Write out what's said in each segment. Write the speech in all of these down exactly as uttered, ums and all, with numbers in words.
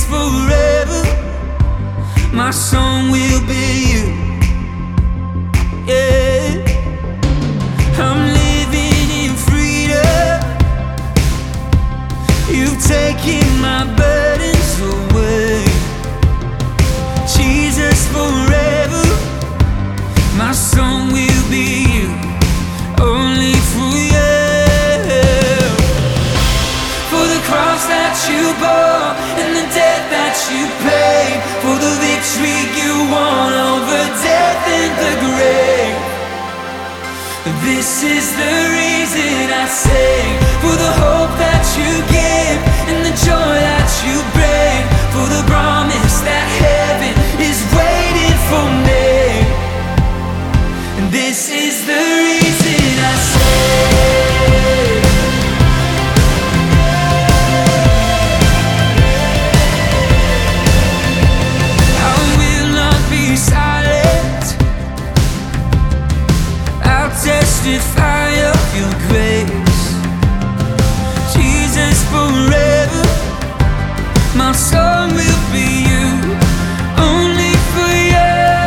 Jesus forever. My song will be you. Yeah, I'm living in freedom. You've taken my burdens away. Jesus forever. My song will be you, only for you. For the cross that you bore and the death that you paid, for the victory you won over death and the grave. This is the reason I sing, for the hope that you give and the joy that you bring, for the promise that heaven is waiting for me. This is the reason I say, I will not be silent. I'll testify of your grace. Jesus forever. My song will be you, only for you.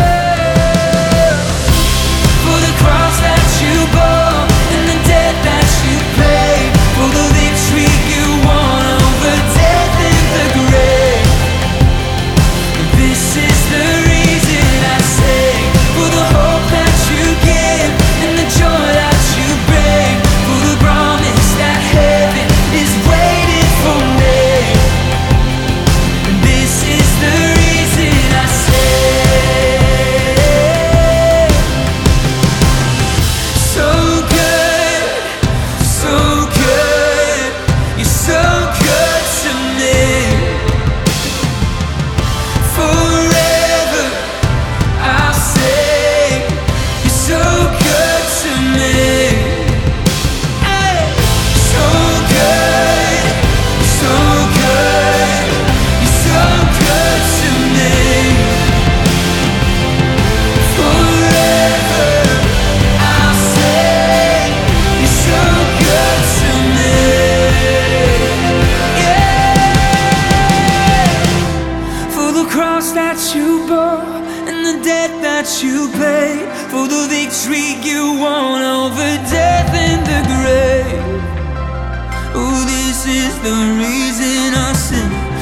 That you bore and the debt that you paid, for the victory you won over death and the grave. Oh, this is the reason I sing.